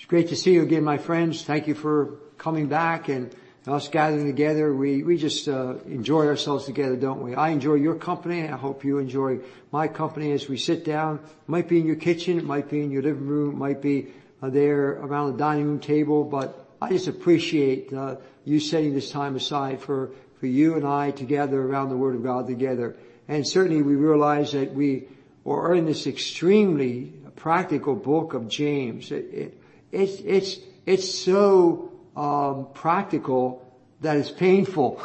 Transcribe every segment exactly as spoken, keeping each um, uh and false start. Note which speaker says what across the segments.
Speaker 1: great to see you again, my friends. Thank you for coming back and us gathering together. We, we just, uh, enjoy ourselves together, don't we? I enjoy your company. I hope you enjoy my company as we sit down. It might be in your kitchen. It might be in your living room. It might be uh, there around the dining room table. But I just appreciate, uh, you setting this time aside for, for you and I to gather around the Word of God together. And certainly we realize that we are in this extremely practical book of James. It, it, it's, it's, it's so, um, practical that it's painful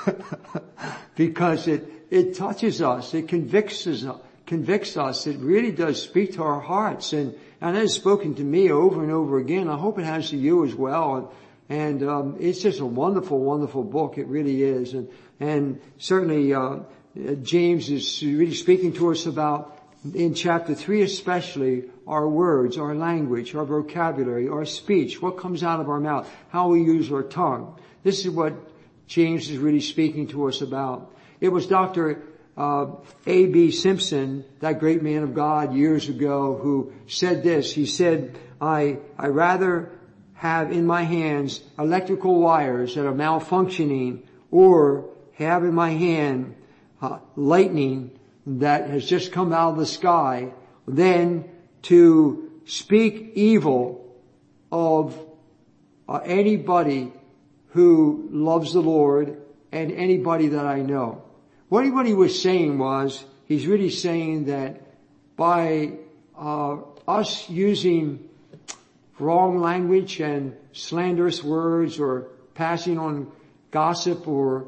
Speaker 1: because it, it touches us. It convicts us, convicts us. It really does speak to our hearts. And, and it has spoken to me over and over again. I hope it has to you as well. And, and um, it's just a wonderful, wonderful book. It really is. And, and certainly, uh, James is really speaking to us about, in chapter three especially, our words, our language, our vocabulary, our speech, what comes out of our mouth, how we use our tongue. This is what James is really speaking to us about. It was Doctor uh, A B Simpson, that great man of God years ago, who said this. He said, I, I rather have in my hands electrical wires that are malfunctioning or have in my hand uh, lightning that has just come out of the sky than to speak evil of uh, anybody who loves the Lord and anybody that I know. What he was saying was, he's really saying that by uh, us using wrong language and slanderous words or passing on gossip or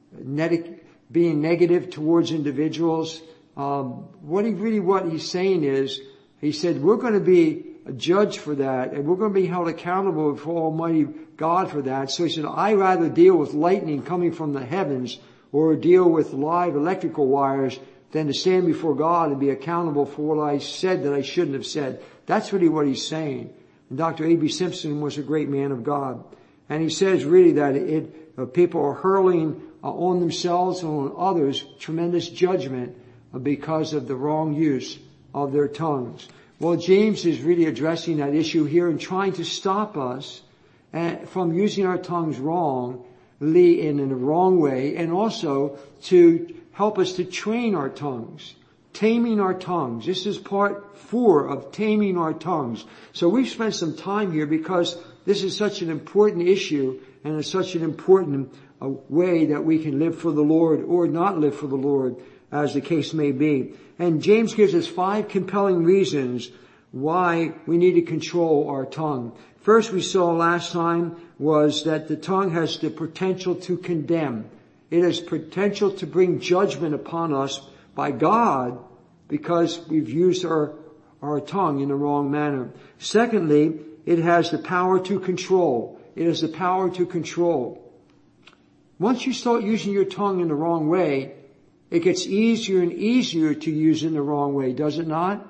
Speaker 1: neg- being negative towards individuals, um, what he really, what he's saying is, he said, we're going to be judged for that and we're going to be held accountable for Almighty God for that. So he said, I rather deal with lightning coming from the heavens or deal with live electrical wires than to stand before God and be accountable for what I said that I shouldn't have said. That's really what he's saying. And Doctor A B Simpson was a great man of God. And he says really that it, uh, people are hurling uh, on themselves and on others tremendous judgment uh, because of the wrong use of their tongues. Well, James is really addressing that issue here and trying to stop us uh, from using our tongues wrongly and in a wrong way, and also to help us to train our tongues, taming our tongues. This is part four of taming our tongues. So we've spent some time here because this is such an important issue and it's such an important uh, way that we can live for the Lord or not live for the Lord, as the case may be. And James gives us five compelling reasons why we need to control our tongue. First, we saw last time was that the tongue has the potential to condemn. It has potential to bring judgment upon us by God because we've used our, our tongue in the wrong manner. Secondly, it has the power to control. It has the power to control. Once you start using your tongue in the wrong way, it gets easier and easier to use in the wrong way, does it not?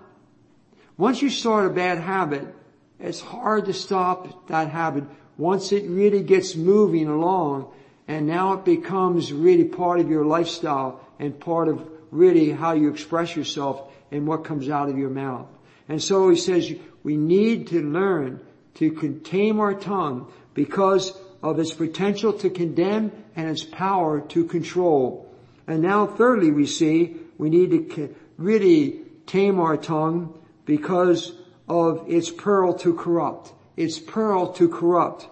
Speaker 1: Once you start a bad habit, it's hard to stop that habit once it really gets moving along, and now it becomes really part of your lifestyle and part of really how you express yourself and what comes out of your mouth. And so he says we need to learn to tame our tongue because of its potential to condemn and its power to control. And now thirdly, we see we need to really tame our tongue because of its pearl to corrupt. Its pearl to corrupt.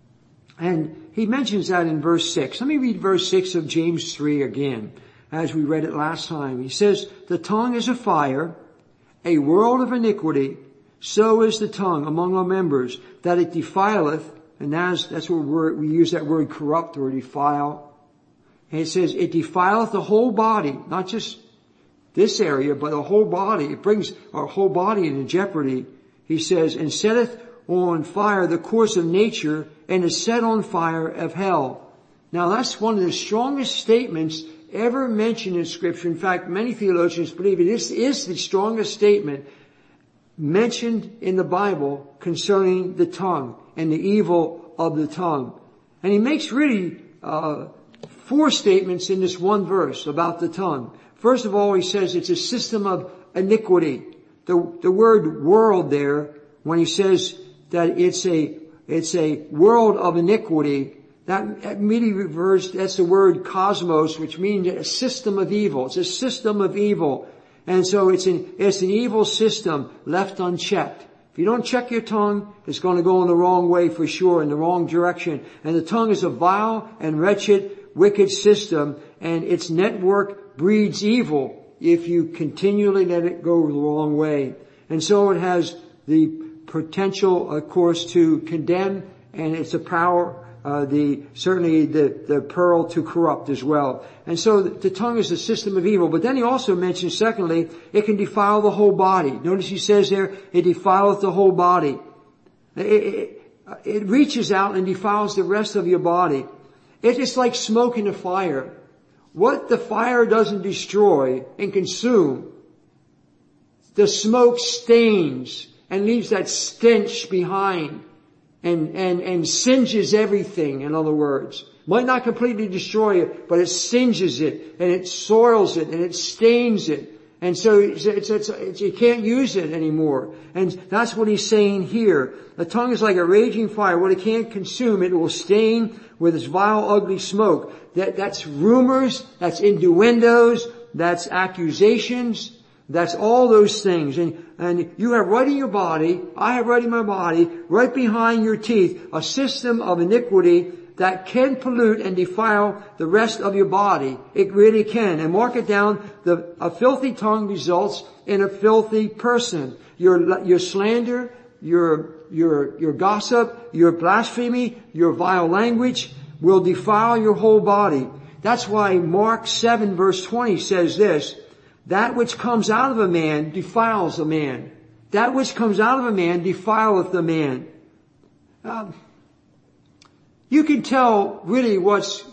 Speaker 1: And he mentions that in verse six. Let me read verse six of James three again, as we read it last time. He says, the tongue is a fire, a world of iniquity. So is the tongue among our members, that it defileth. And that's, that's what we're, we use that word corrupt or defile. And it says, it defileth the whole body, not just this area, but the whole body. It brings our whole body into jeopardy. He says, and setteth on fire the course of nature, and is set on fire of hell. Now that's one of the strongest statements ever mentioned in Scripture. In fact, many theologians believe it is, is the strongest statement mentioned in the Bible concerning the tongue and the evil of the tongue. And he makes really, uh, four statements in this one verse about the tongue. First of all, he says it's a system of iniquity. The, the word world there, when he says that it's a, it's a world of iniquity. That immediately refers, that's the word cosmos, which means a system of evil. It's a system of evil. And so it's an, it's an evil system left unchecked. If you don't check your tongue, it's going to go in the wrong way for sure, in the wrong direction. And the tongue is a vile and wretched, wicked system, and its network breeds evil if you continually let it go the wrong way. And so it has the potential, of course, to condemn, and it's a power Uh, the, certainly the, the pearl to corrupt as well. And so the, the tongue is a system of evil. But then he also mentions, secondly, it can defile the whole body. Notice he says there, it defileth the whole body. It, it, it reaches out and defiles the rest of your body. It is like smoke in a fire. What the fire doesn't destroy and consume, the smoke stains and leaves that stench behind. And, and, and singes everything, in other words. Might not completely destroy it, but it singes it, and it soils it, and it stains it. And so it's, it's, it's, it's, you can't use it anymore. And that's what he's saying here. The tongue is like a raging fire. What it can't consume, it will stain with its vile, ugly smoke. That, that's rumors, that's innuendos, that's accusations. That's all those things. And, and you have right in your body, I have right in my body, right behind your teeth, a system of iniquity that can pollute and defile the rest of your body. It really can. And mark it down, the, a filthy tongue results in a filthy person. Your, your slander, your, your, your gossip, your blasphemy, your vile language will defile your whole body. That's why Mark seven verse twenty says this, that which comes out of a man defiles a man. That which comes out of a man defileth a man. Um, you can tell really what's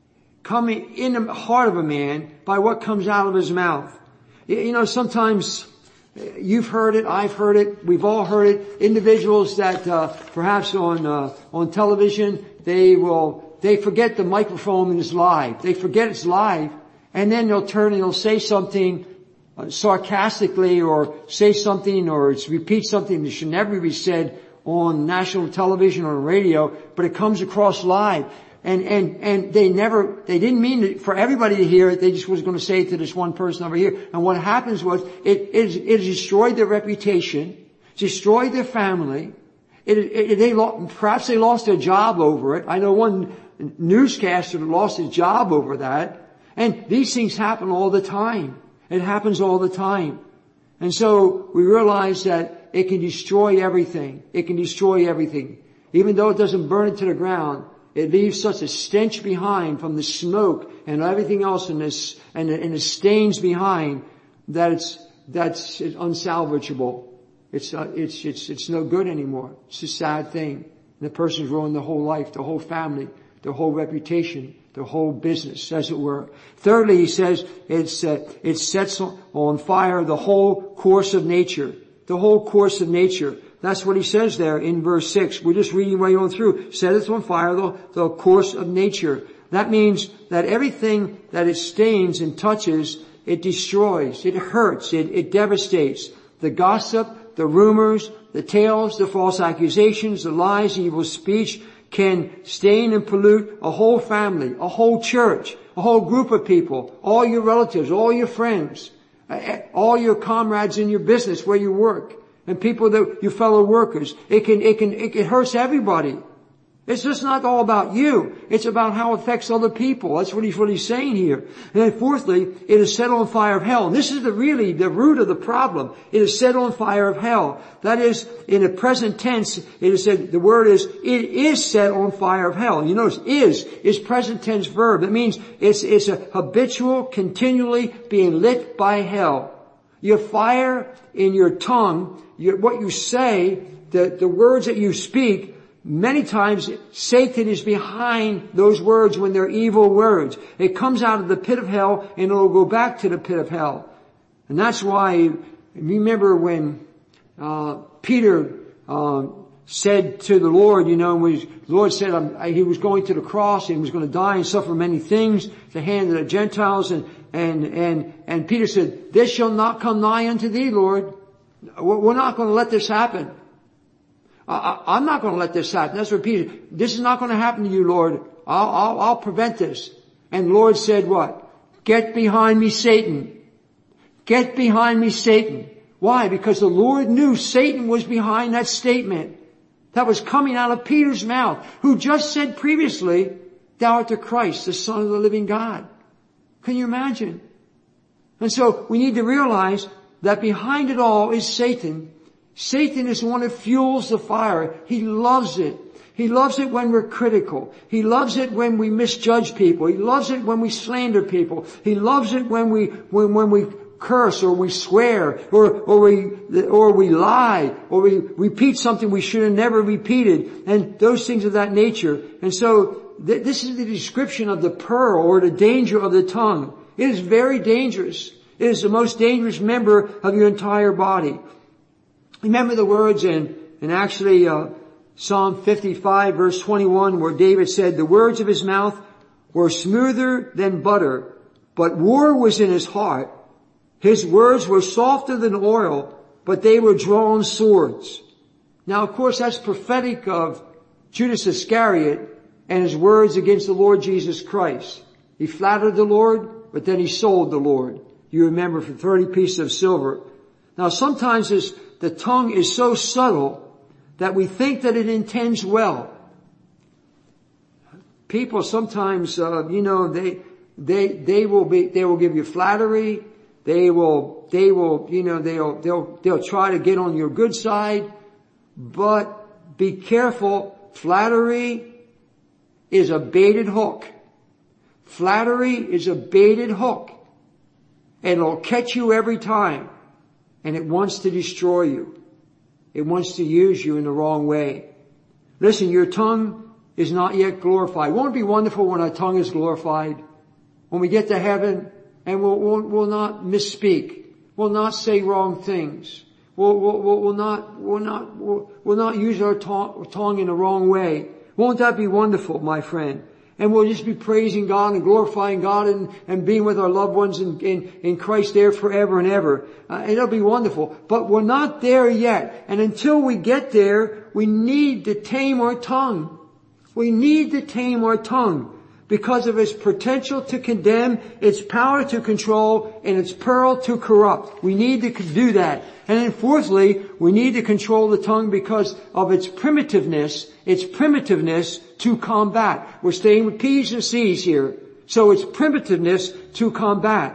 Speaker 1: coming in the heart of a man by what comes out of his mouth. You know, sometimes you've heard it, I've heard it, we've all heard it. Individuals that uh, perhaps on uh, on television, they will they forget the microphone is live. They forget it's live. And then they'll turn and they'll say something uh, sarcastically or say something or repeat something that should never be said on national television or radio, but it comes across live. And, and, and they never, they didn't mean it for everybody to hear it. They just was going to say it to this one person over here. And what happens was it, it, it destroyed their reputation, destroyed their family. It, it, they lost, perhaps they lost their job over it. I know one newscaster lost his job over that. And these things happen all the time. It happens all the time. And so we realize that it can destroy everything. It can destroy everything. Even though it doesn't burn it to the ground, it leaves such a stench behind from the smoke and everything else in this, and the, and the stains behind that it's, that's unsalvageable. It's, uh, it's, it's, it's no good anymore. It's a sad thing. And the person's ruined their whole life, their whole family, their whole reputation, the whole business, as it were. Thirdly, he says it's, uh, it sets on fire the whole course of nature. The whole course of nature. That's what he says there in verse six. We're just reading right on through. Setteth on fire the, the course of nature. That means that everything that it stains and touches, it destroys, it hurts, it, it devastates. The gossip, the rumors, the tales, the false accusations, the lies, the evil speech, can stain and pollute a whole family, a whole church, a whole group of people, all your relatives, all your friends, all your comrades in your business where you work, and people that, your fellow workers. It can, it can, it, it hurts everybody. It's just not all about you. It's about how it affects other people. That's what he's, what he's saying here. And then fourthly, it is set on fire of hell. And this is the really the root of the problem. It is set on fire of hell. That is, in the present tense, it is said, the word is, it is set on fire of hell. You notice, is, is present tense verb. It means it's, it's a habitual, continually being lit by hell. Your fire in your tongue, your, what you say, the, the words that you speak, many times Satan is behind those words when they're evil words. It comes out of the pit of hell and it will go back to the pit of hell. And that's why, remember when uh Peter uh, said to the Lord, you know, when the Lord said um, he was going to the cross and he was going to die and suffer many things at the hand of the Gentiles, and and and and Peter said, this shall not come nigh unto thee, Lord. We're not going to let this happen. I, I, I'm not going to let this happen. That's what Peter, this is not going to happen to you, Lord. I'll, I'll, I'll prevent this. And the Lord said what? Get behind me, Satan. Get behind me, Satan. Why? Because the Lord knew Satan was behind that statement that was coming out of Peter's mouth, who just said previously, thou art the Christ, the Son of the living God. Can you imagine? And so we need to realize that behind it all is Satan. Satan is the one that fuels the fire. He loves it. He loves it when we're critical. He loves it when we misjudge people. He loves it when we slander people. He loves it when we, when, when we curse or we swear or, or we, or we lie or we repeat something we should have never repeated and those things of that nature. And so th- this is the description of the pearl or the danger of the tongue. It is very dangerous. It is the most dangerous member of your entire body. Remember the words in, in actually, uh, Psalm fifty-five verse twenty-one where David said, the words of his mouth were smoother than butter, but war was in his heart. His words were softer than oil, but they were drawn swords. Now, of course, that's prophetic of Judas Iscariot and his words against the Lord Jesus Christ. He flattered the Lord, but then he sold the Lord. You remember, for thirty pieces of silver. Now, sometimes this, the tongue is so subtle that we think that it intends well. People sometimes, uh, you know, they, they, they will be, they will give you flattery. They will, they will, you know, they'll, they'll, they'll try to get on your good side. But be careful. Flattery is a baited hook. Flattery is a baited hook. And it'll catch you every time. And it wants to destroy you. It wants to use you in the wrong way. Listen, your tongue is not yet glorified. Won't it be wonderful when our tongue is glorified? When we get to heaven and we'll, we'll, we'll not misspeak. We'll not say wrong things. We'll, we'll, we'll not, we'll not, we'll, we'll not use our tongue, tongue in the wrong way. Won't that be wonderful, my friend? And we'll just be praising God and glorifying God and, and being with our loved ones in, in, in Christ there forever and ever. Uh, and it'll be wonderful. But we're not there yet. And until we get there, we need to tame our tongue. We need to tame our tongue because of its potential to condemn, its power to control, and its pearl to corrupt. We need to do that. And then fourthly, we need to control the tongue because of its primitiveness, its primitiveness to combat. We're staying with P's and C's here. So it's primitiveness to combat.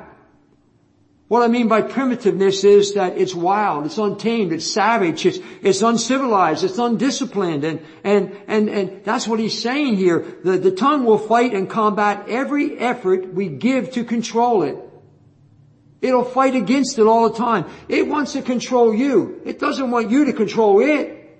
Speaker 1: What I mean by primitiveness is that it's wild, it's untamed, it's savage, it's, it's uncivilized, it's undisciplined, and, and, and, and that's what he's saying here. The, the tongue will fight and combat every effort we give to control it. It'll fight against it all the time. It wants to control you. It doesn't want you to control it.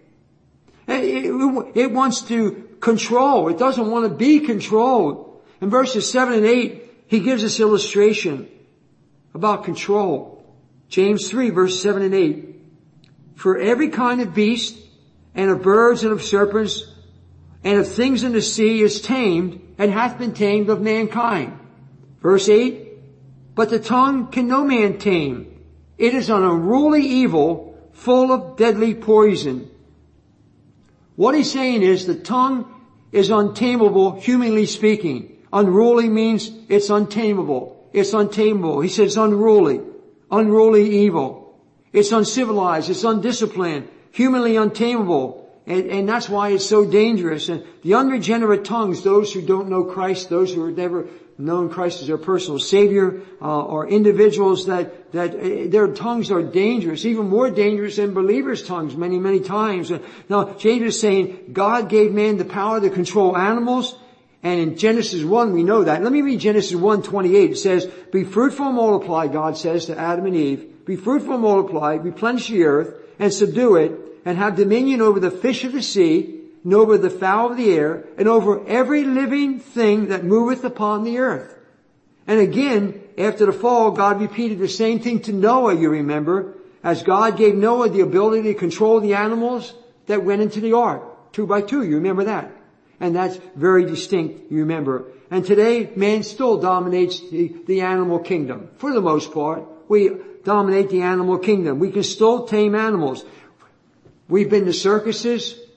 Speaker 1: It, it, it wants to control. It doesn't want to be controlled. In verses seven and eight, he gives us illustration about control. James three verse seven and eight. For every kind of beast and of birds and of serpents and of things in the sea is tamed and hath been tamed of mankind. Verse eight. But the tongue can no man tame. It is an unruly evil full of deadly poison. What he's saying is the tongue is untamable, humanly speaking. Unruly means it's untamable. It's untamable. He says unruly. Unruly evil. It's uncivilized. It's undisciplined. Humanly untamable. And, and that's why it's so dangerous. And the unregenerate tongues, those who don't know Christ, those who have never known Christ as their personal Savior, uh, or individuals that, that uh, their tongues are dangerous, even more dangerous than believers' tongues many, many times. Uh, now, James is saying God gave man the power to control animals. And in Genesis one, we know that. Let me read Genesis one twenty-eight. It says, be fruitful and multiply, God says to Adam and Eve. Be fruitful and multiply, replenish the earth, and subdue it, and have dominion over the fish of the sea, and over the fowl of the air, and over every living thing that moveth upon the earth. And again, after the fall, God repeated the same thing to Noah, you remember, as God gave Noah the ability to control the animals that went into the ark, two by two, you remember that. And that's very distinct, you remember. And today, man still dominates the, the animal kingdom. For the most part, we dominate the animal kingdom. We can still tame animals. We've been to circuses.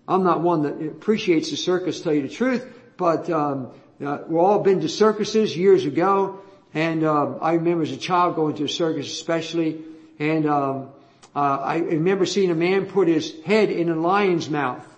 Speaker 1: I'm not one that appreciates the circus, to tell you the truth, but um, uh, we've all been to circuses years ago, and uh, I remember as a child going to a circus especially, and um, uh, I remember seeing a man put his head in a lion's mouth.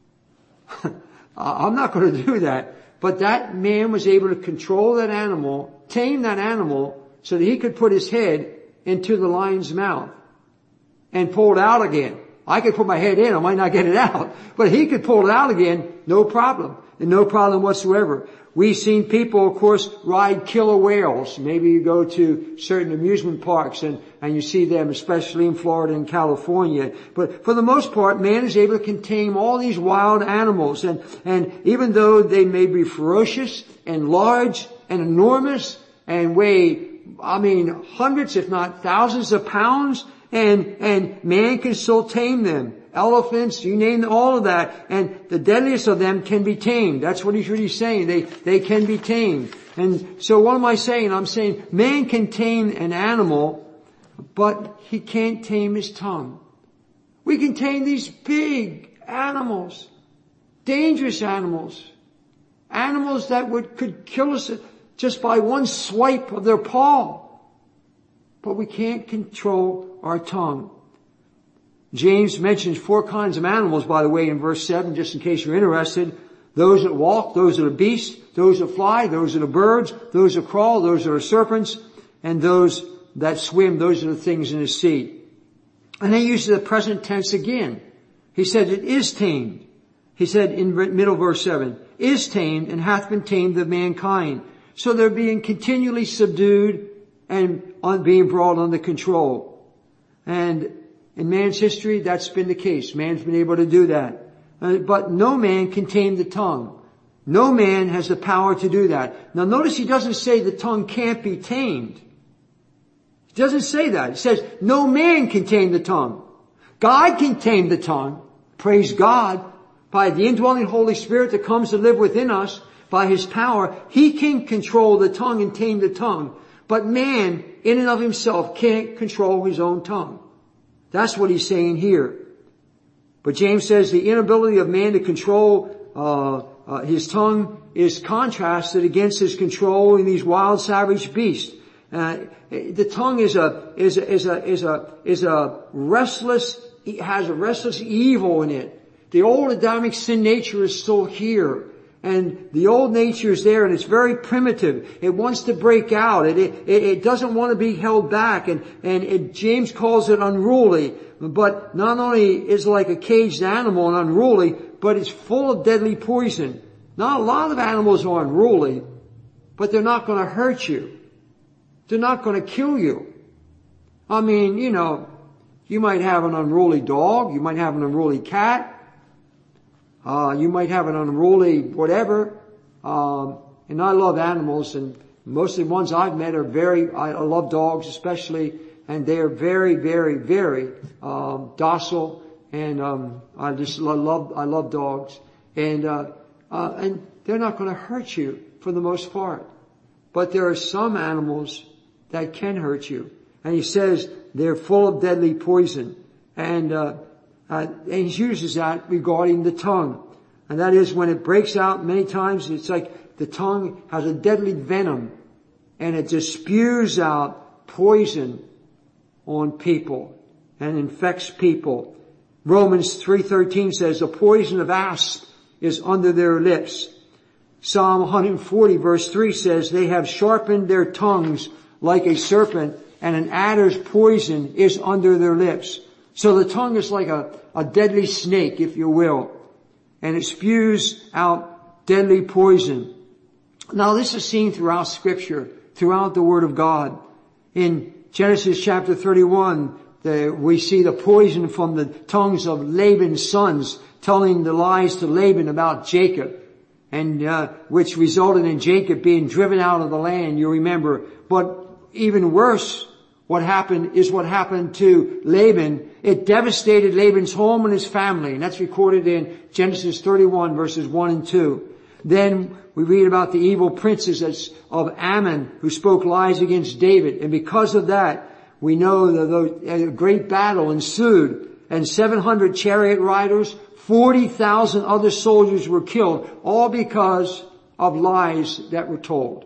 Speaker 1: I'm not going to do that, but that man was able to control that animal, tame that animal, so that he could put his head into the lion's mouth and pull it out again. I could put my head in, I might not get it out, but he could pull it out again, no problem, and no problem whatsoever. We've seen people, of course, ride killer whales. Maybe you go to certain amusement parks and, and you see them, especially in Florida and California. But for the most part, man is able to contain all these wild animals. And, and even though they may be ferocious and large and enormous and weigh, I mean, hundreds if not thousands of pounds, and, and man can still tame them. Elephants, you name all of that, and the deadliest of them can be tamed. That's what he's really saying. They, they can be tamed. And so what am I saying? I'm saying man can tame an animal, but he can't tame his tongue. We can tame these big animals, dangerous animals, animals that would, could kill us just by one swipe of their paw. But we can't control our tongue. James mentions four kinds of animals, by the way, in verse seven, just in case you're interested. Those that walk, those that are beasts, those that fly, those that are birds, those that crawl, those that are serpents, and those that swim, those are the things in the sea. And he uses the present tense again. He said it is tamed. He said in middle verse seven, is tamed and hath been tamed of mankind. So they're being continually subdued and on being brought under control. And in man's history, that's been the case. Man's been able to do that. Uh, but no man can tame the tongue. No man has the power to do that. Now notice he doesn't say the tongue can't be tamed. He doesn't say that. He says no man can tame the tongue. God can tame the tongue. Praise God. By the indwelling Holy Spirit that comes to live within us, by His power, He can control the tongue and tame the tongue. But man, in and of himself, can't control his own tongue. That's what he's saying here. But James says the inability of man to control uh, uh his tongue is contrasted against his control in these wild, savage beasts. Uh, the tongue is a is a, is a is a is a restless, has a restless evil in it. The old Adamic sin nature is still here. And the old nature is there, and it's very primitive. It wants to break out. It, it, it doesn't want to be held back. And, and it, James calls it unruly. But not only is it like a caged animal and unruly, but it's full of deadly poison. Now, a lot of animals are unruly, but they're not going to hurt you. They're not going to kill you. I mean, you know, you might have an unruly dog. You might have an unruly cat. Uh, you might have an unruly whatever. Um, and I love animals, and most of the ones I've met are very, I love dogs especially, and they're very, very, very, um, docile, and, um, I just love, I love dogs. And, uh, uh, and they're not going to hurt you for the most part. But there are some animals that can hurt you. And he says they're full of deadly poison. And, uh, Uh, and he uses that regarding the tongue. And that is when it breaks out many times, it's like the tongue has a deadly venom and it just spews out poison on people and infects people. Romans three thirteen says the poison of asps is under their lips. Psalm one forty verse three says they have sharpened their tongues like a serpent, and an adder's poison is under their lips. So the tongue is like a, a deadly snake, if you will, and it spews out deadly poison. Now this is seen throughout Scripture, throughout the Word of God. In Genesis chapter thirty-one, the, we see the poison from the tongues of Laban's sons telling the lies to Laban about Jacob, and uh, which resulted in Jacob being driven out of the land, you remember. But even worse, what happened is what happened to Laban. It devastated Laban's home and his family. And that's recorded in Genesis thirty-one verses one and two. Then we read about the evil princes of Ammon who spoke lies against David. And because of that, we know that a great battle ensued. and seven hundred chariot riders, forty thousand other soldiers were killed, all because of lies that were told.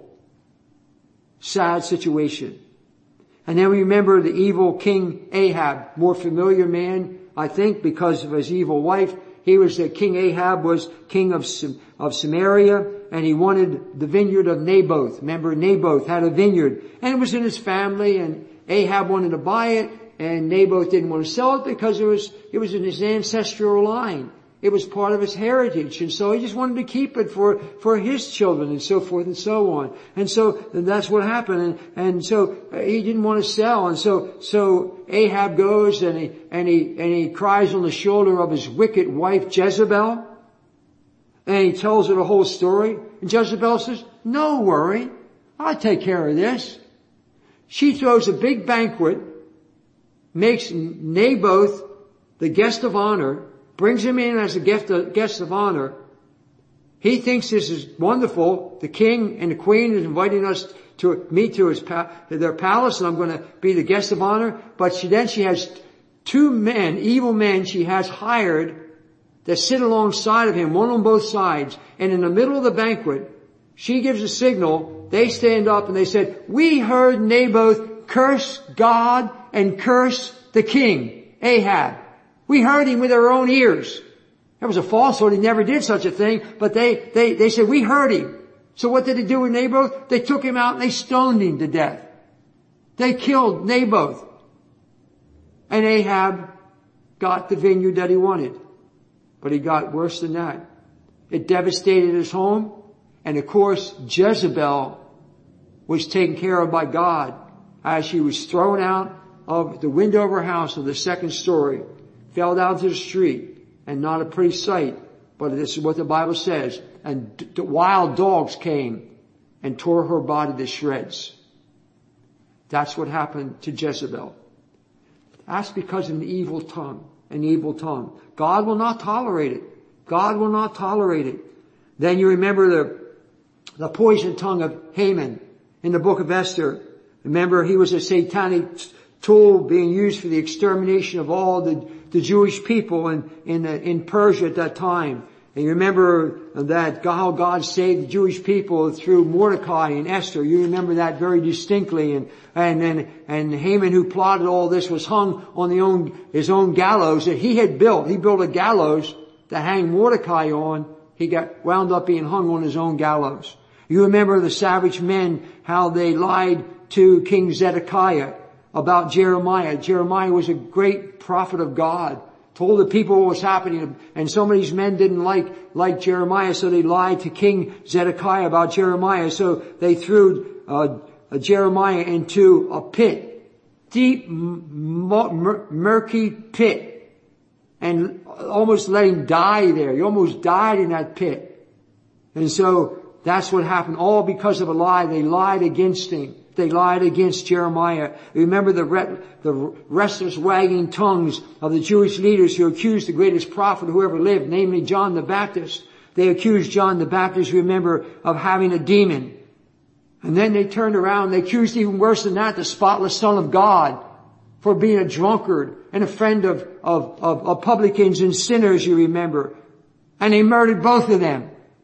Speaker 1: Sad situation. And then we remember the evil King Ahab, more familiar man, I think, because of his evil wife. He was the King Ahab was king of of Samaria, and he wanted the vineyard of Naboth. Remember, Naboth had a vineyard, and it was in his family, and Ahab wanted to buy it, and Naboth didn't want to sell it because it was it was in his ancestral line. It was part of his heritage, and so he just wanted to keep it for, for his children, and so forth and so on. And so that's what happened, and, and so he didn't want to sell, and so, so Ahab goes and he, and he, and he cries on the shoulder of his wicked wife Jezebel, and he tells her the whole story, and Jezebel says, no worry, I'll take care of this. She throws a big banquet, makes Naboth the guest of honor, brings him in as a guest of, guest of honor. He thinks this is wonderful. The king and the queen is inviting us to meet to his pa- to their palace, and I'm going to be the guest of honor. But she then she has two men, evil men she has hired that sit alongside of him, one on both sides. And in the middle of the banquet, she gives a signal. They stand up and they said, we heard Naboth curse God and curse the king, Ahab. We heard him with our own ears. That was a falsehood. He never did such a thing. But they, they, they said, we heard him. So what did they do with Naboth? They took him out and they stoned him to death. They killed Naboth. And Ahab got the vineyard that he wanted. But he got worse than that. It devastated his home. And of course, Jezebel was taken care of by God as she was thrown out of the window of her house of the second story. Fell down to the street, and not a pretty sight, but this is what the Bible says. And d- d- wild dogs came and tore her body to shreds. That's what happened to Jezebel. That's because of an evil tongue, an evil tongue. God will not tolerate it. God will not tolerate it. Then you remember the, the poison tongue of Haman in the book of Esther. Remember, he was a satanic tool being used for the extermination of all the the Jewish people in, in, in Persia at that time. And you remember that how God saved the Jewish people through Mordecai and Esther. You remember that very distinctly. And, and, and, and Haman, who plotted all this, was hung on the own, his own gallows that he had built. He built a gallows to hang Mordecai on. He got wound up being hung on his own gallows. You remember the savage men, how they lied to King Zedekiah about Jeremiah. Jeremiah was a great prophet of God. Told the people what was happening. And some of these men didn't like, like Jeremiah, so they lied to King Zedekiah about Jeremiah. So they threw, uh, Jeremiah into a pit. Deep, mur- murky pit. And almost let him die there. He almost died in that pit. And so that's what happened. All because of a lie. They lied against him. They lied against Jeremiah. Remember the, re- the restless wagging tongues of the Jewish leaders who accused the greatest prophet who ever lived, namely John the Baptist. They accused John the Baptist, remember, of having a demon. And then they turned around, they accused even worse than that, the spotless Son of God, for being a drunkard and a friend of, of, of, of publicans and sinners, you remember. And they murdered both of them.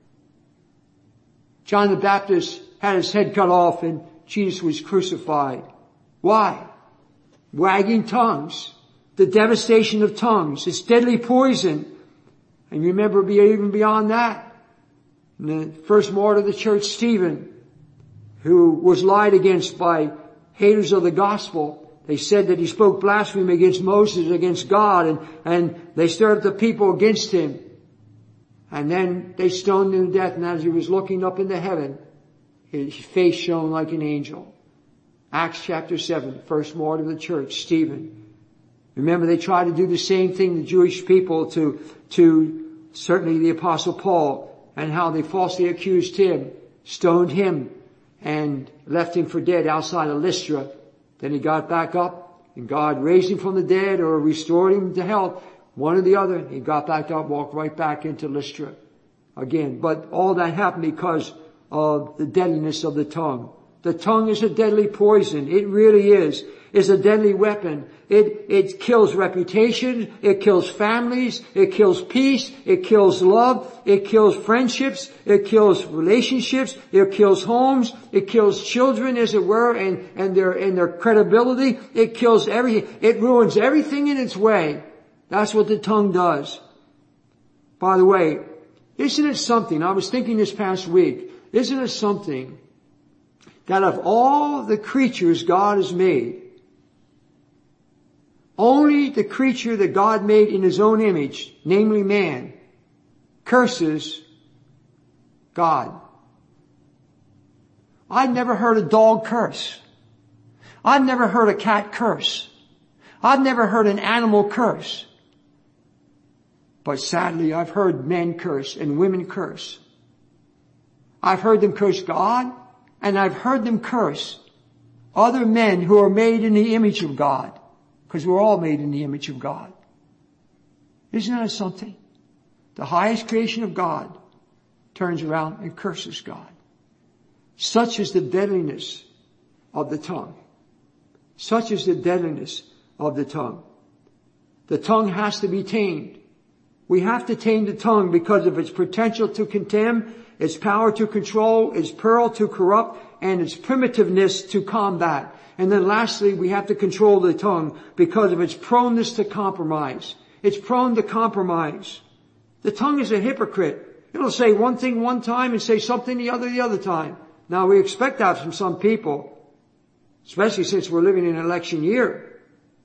Speaker 1: John the Baptist had his head cut off and Jesus was crucified. Why? Wagging tongues. The devastation of tongues. It's deadly poison. And remember, even beyond that, the first martyr of the church, Stephen, who was lied against by haters of the gospel. They said that he spoke blasphemy against Moses, against God, and, and they stirred up the people against him. And then they stoned him to death, and as he was looking up into heaven, his face shone like an angel. Acts chapter seven, first martyr of the church, Stephen. Remember, they tried to do the same thing, the Jewish people, to, to certainly the apostle Paul, and how they falsely accused him, stoned him, and left him for dead outside of Lystra. Then he got back up, and God raised him from the dead or restored him to health. One or the other. He got back up, walked right back into Lystra again. But all that happened because of the deadliness of the tongue. The tongue is a deadly poison. It really is. is a deadly weapon. It, it kills reputation. It kills families. It kills peace. It kills love. It kills friendships. It kills relationships. It kills homes. It kills children, as it were, and, and their, and their credibility. It kills everything. It ruins everything in its way. That's what the tongue does. By the way, isn't it something, I was thinking this past week, isn't it something that of all the creatures God has made, only the creature that God made in His own image, namely man, curses God. I've never heard a dog curse. I've never heard a cat curse. I've never heard an animal curse. But sadly, I've heard men curse and women curse. I've heard them curse God, and I've heard them curse other men who are made in the image of God, because we're all made in the image of God. Isn't that something? The highest creation of God turns around and curses God. Such is the deadliness of the tongue. Such is the deadliness of the tongue. The tongue has to be tamed. We have to tame the tongue because of its potential to condemn, its power to control, its peril to corrupt, and its primitiveness to combat. And then lastly, we have to control the tongue because of its proneness to compromise. It's prone to compromise. The tongue is a hypocrite. It'll say one thing one time and say something the other the other time. Now, we expect that from some people, especially since we're living in an election year.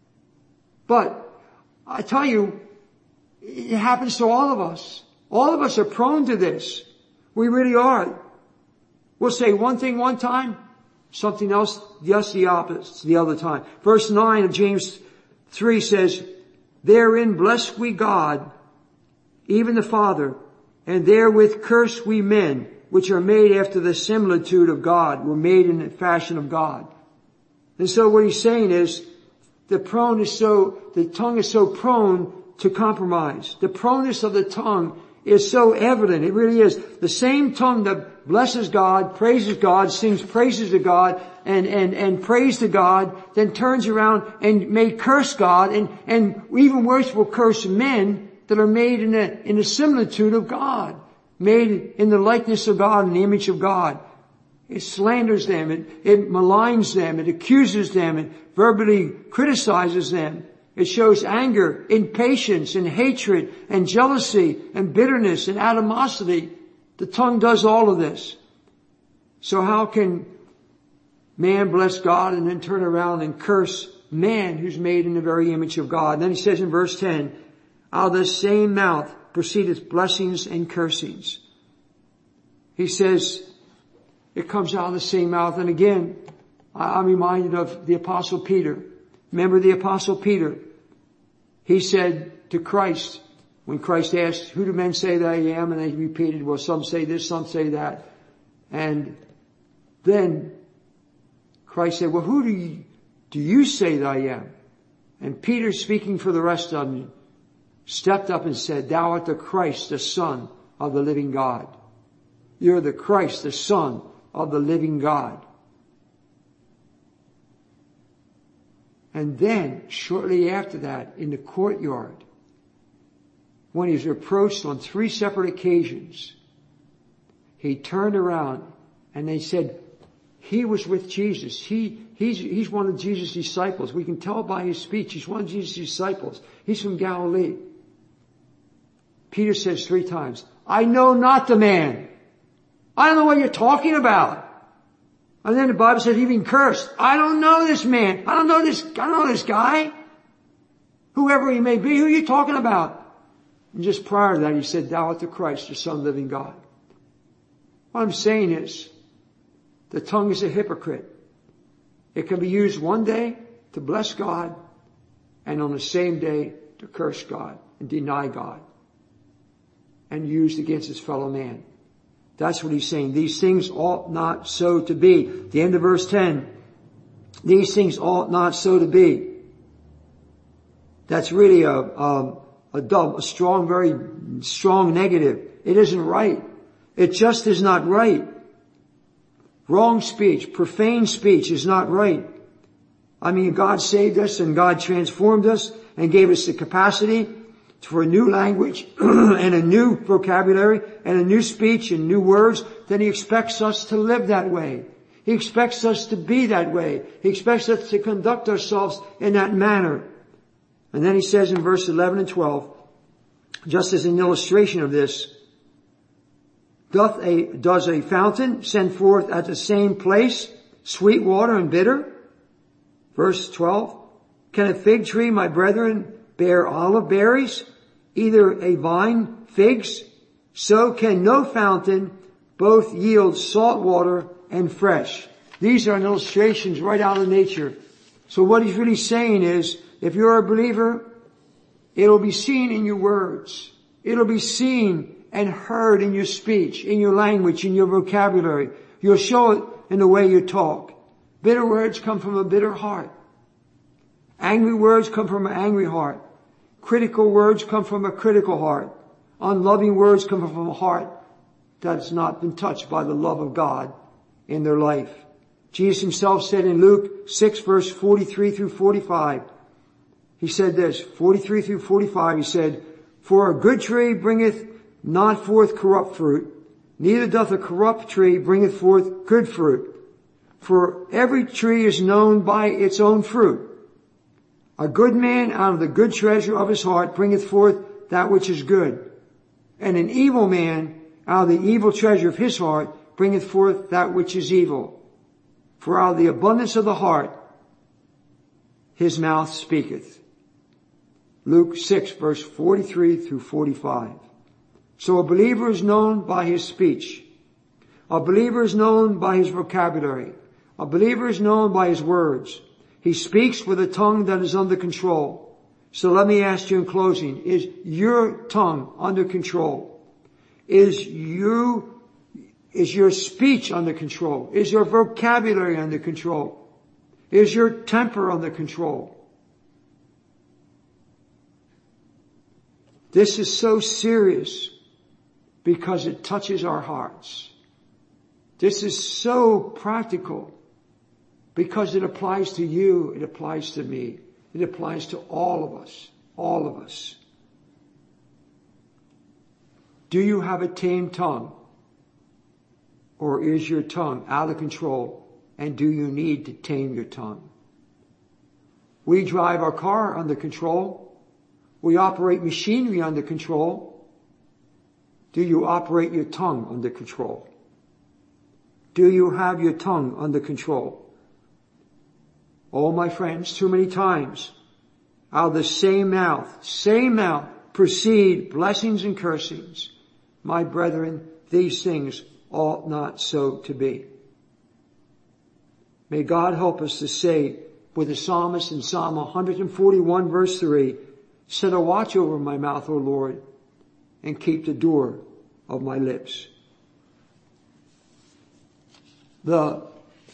Speaker 1: But I tell you, it happens to all of us. All of us are prone to this. We really are. We'll say one thing one time, something else, just the opposite the other time. Verse nine of James three says, therein bless we God, even the Father, and therewith curse we men, which are made after the similitude of God. We're made in the fashion of God. And so what he's saying is, the prone is so, the tongue is so prone to compromise. The proneness of the tongue is so evident. It really is. The same tongue that blesses God, praises God, sings praises to God, and, and, and praise to God, then turns around and may curse God, and, and even worse will curse men that are made in the, in the similitude of God, made in the likeness of God, in the image of God. It slanders them, it, it maligns them, it accuses them, it verbally criticizes them. It shows anger, impatience, and hatred, and jealousy, and bitterness, and animosity. The tongue does all of this. So how can man bless God and then turn around and curse man who's made in the very image of God? And then he says in verse ten, out of the same mouth proceedeth blessings and cursings. He says it comes out of the same mouth. And again, I'm reminded of the Apostle Peter. Remember the Apostle Peter? He said to Christ, when Christ asked, who do men say that I am? And they repeated, well, some say this, some say that. And then Christ said, well, who do you, do you say that I am? And Peter, speaking for the rest of them, stepped up and said, thou art the Christ, the Son of the living God. You're the Christ, the Son of the living God. And then, shortly after that, in the courtyard, when he was approached on three separate occasions, he turned around and they said, he was with Jesus. He, he's, he's one of Jesus' disciples. We can tell by his speech. He's one of Jesus' disciples. He's from Galilee. Peter says three times, I know not the man. I don't know what you're talking about. And then the Bible says he even cursed. I don't know this man. I don't know this, I don't know this guy. Whoever he may be, who are you talking about? And just prior to that, he said, thou art the Christ, the Son of the living God. What I'm saying is, the tongue is a hypocrite. It can be used one day to bless God, and on the same day to curse God and deny God, and used against his fellow man. That's what he's saying. These things ought not so to be. The end of verse ten. These things ought not so to be. That's really a, a, a dumb, a strong, very strong negative. It isn't right. It just is not right. Wrong speech, profane speech is not right. I mean, God saved us and God transformed us and gave us the capacity for a new language and a new vocabulary and a new speech and new words. Then He expects us to live that way. He expects us to be that way. He expects us to conduct ourselves in that manner. And then He says in verse eleven and twelve, just as an illustration of this, doth a, does a fountain send forth at the same place sweet water and bitter? Verse twelve, can a fig tree, my brethren, bear olive berries, either a vine figs? So can no fountain both yield salt water and fresh. These are illustrations right out of nature. So what He's really saying is, if you're a believer, it'll be seen in your words. It'll be seen and heard in your speech, in your language, in your vocabulary. You'll show it in the way you talk. Bitter words come from a bitter heart. Angry words come from an angry heart. Critical words come from a critical heart. Unloving words come from a heart that's not been touched by the love of God in their life. Jesus Himself said in Luke six verse forty-three through forty-five, He said this, forty-three through forty-five, He said, for a good tree bringeth not forth corrupt fruit, neither doth a corrupt tree bringeth forth good fruit. For every tree is known by its own fruit. A good man out of the good treasure of his heart bringeth forth that which is good. And an evil man out of the evil treasure of his heart bringeth forth that which is evil. For out of the abundance of the heart his mouth speaketh. Luke six verse forty-three through forty-five. So a believer is known by his speech. A believer is known by his vocabulary. A believer is known by his words. He speaks with a tongue that is under control. So let me ask you in closing, is your tongue under control? Is you, is your speech under control? Is your vocabulary under control? Is your temper under control? This is so serious because it touches our hearts. This is so practical because it applies to you, it applies to me, it applies to all of us, all of us. Do you have a tamed tongue? Or is your tongue out of control? And do you need to tame your tongue? We drive our car under control. We operate machinery under control. Do you operate your tongue under control? Do you have your tongue under control? Oh, my friends, too many times, out of the same mouth, same mouth, proceed blessings and cursings. My brethren, these things ought not so to be. May God help us to say with the psalmist in Psalm one forty-one verse three, set a watch over my mouth, O Lord, and keep the door of my lips. The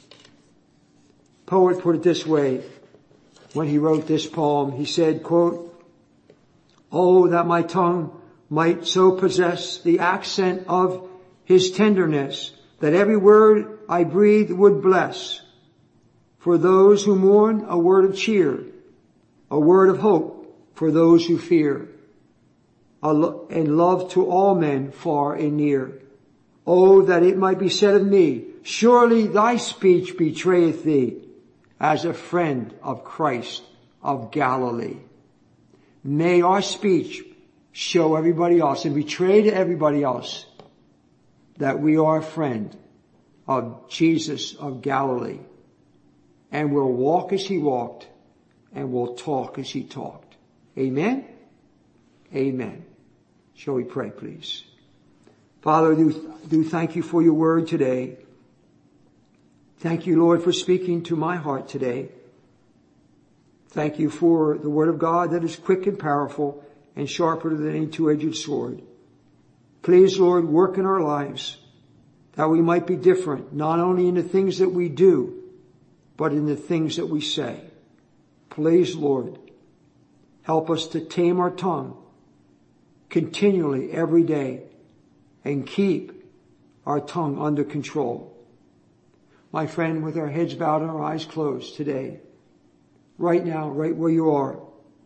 Speaker 1: poet put it this way when he wrote this poem. He said, quote, oh, that my tongue might so possess the accent of his tenderness, that every word I breathe would bless. For those who mourn, a word of cheer, a word of hope for those who fear, and love to all men far and near. Oh, that it might be said of me, surely thy speech betrayeth thee as a friend of Christ of Galilee. May our speech show everybody else and betray to everybody else that we are a friend of Jesus of Galilee. And we'll walk as he walked and we'll talk as he talked. Amen? Amen. Shall we pray, please? Father, do, do thank you for your word today. Thank you, Lord, for speaking to my heart today. Thank you for the word of God that is quick and powerful and sharper than any two-edged sword. Please, Lord, work in our lives that we might be different, not only in the things that we do, but in the things that we say. Please, Lord, help us to tame our tongue continually every day and keep our tongue under control. My friend, with our heads bowed and our eyes closed today, right now, right where you are.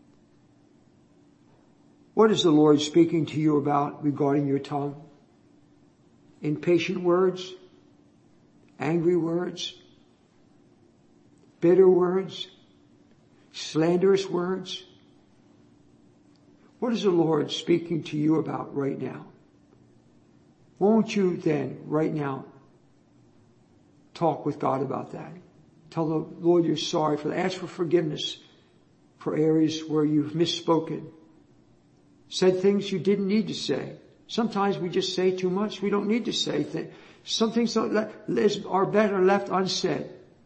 Speaker 1: What is the Lord speaking to you about regarding your tongue? Impatient words? Angry words? Bitter words? Slanderous words? What is the Lord speaking to you about right now? Won't you then, right now, talk with God about that? Tell the Lord you're sorry for that. Ask for forgiveness for areas where you've misspoken. Said things you didn't need to say. Sometimes we just say too much. We don't need to say things. Some things are better left unsaid.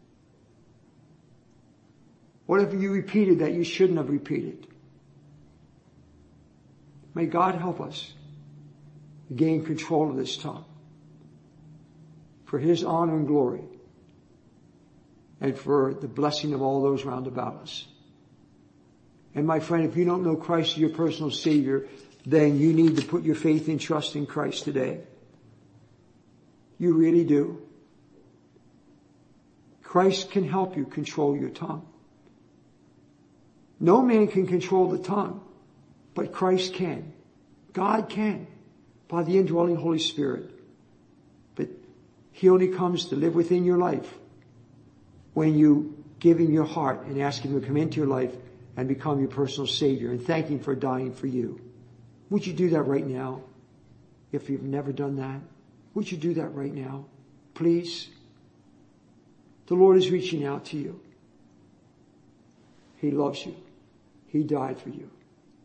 Speaker 1: Whatever you repeated that you shouldn't have repeated. May God help us gain control of this tongue for His honor and glory and for the blessing of all those round about us. And my friend, if you don't know Christ as your personal Savior, then you need to put your faith and trust in Christ today. You really do. Christ can help you control your tongue. No man can control the tongue, but Christ can. God can, by the indwelling Holy Spirit. But He only comes to live within your life when you give Him your heart and ask Him to come into your life and become your personal Savior and thank Him for dying for you. Would you do that right now? If you've never done that, would you do that right now? Please. The Lord is reaching out to you. He loves you. He died for you.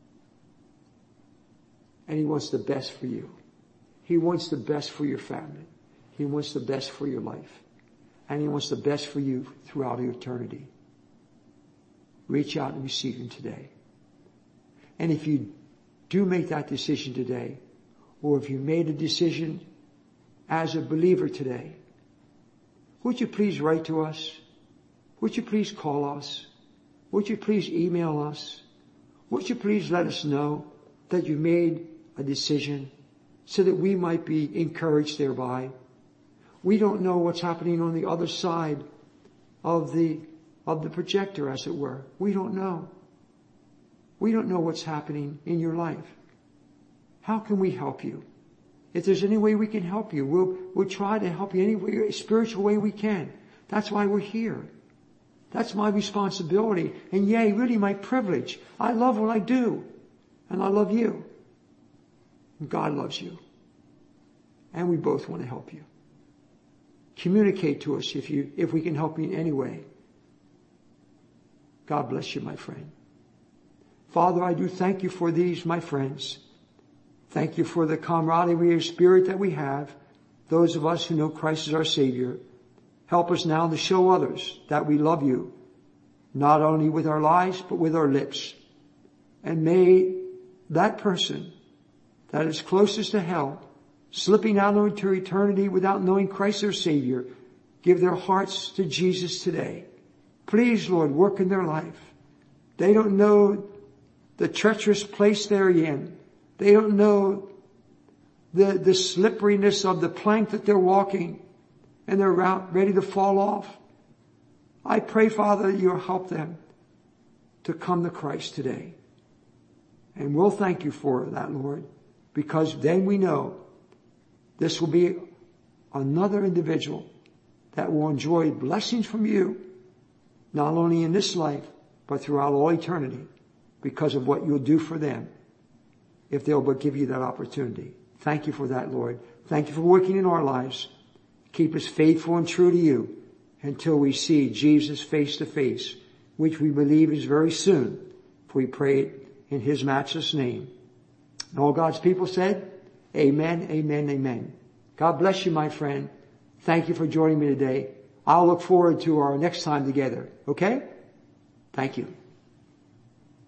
Speaker 1: And He wants the best for you. He wants the best for your family. He wants the best for your life. And He wants the best for you throughout eternity. Reach out and receive Him today. And if you do make that decision today, or if you made a decision as a believer today, would you please write to us? Would you please call us? Would you please email us? Would you please let us know that you made a decision so that we might be encouraged thereby? We don't know what's happening on the other side of the of the projector, as it were. We don't know. We don't know what's happening in your life. How can we help you? If there's any way we can help you, we'll, we'll try to help you any way, spiritual way we can. That's why we're here. That's my responsibility. And yea, really my privilege. I love what I do. And I love you. And God loves you. And we both want to help you. Communicate to us if you, if we can help you in any way. God bless you, my friend. Father, I do thank you for these, my friends. Thank you for the camaraderie of spirit that we have. Those of us who know Christ as our Savior. Help us now to show others that we love you. Not only with our lives, but with our lips. And may that person that is closest to hell, slipping out into eternity without knowing Christ their Savior, give their hearts to Jesus today. Please, Lord, work in their life. They don't know the treacherous place they're in. They don't know the, the slipperiness of the plank that they're walking, and they're ready to fall off. I pray, Father, that you'll help them to come to Christ today. And we'll thank you for that, Lord, because then we know this will be another individual that will enjoy blessings from you, not only in this life, but throughout all eternity, because of what you'll do for them if they'll but give you that opportunity. Thank you for that, Lord. Thank you for working in our lives. Keep us faithful and true to you until we see Jesus face to face, which we believe is very soon. For we pray it in His matchless name. And all God's people said, amen, amen, amen. God bless you, my friend. Thank you for joining me today. I'll look forward to our next time together. Okay? Thank you.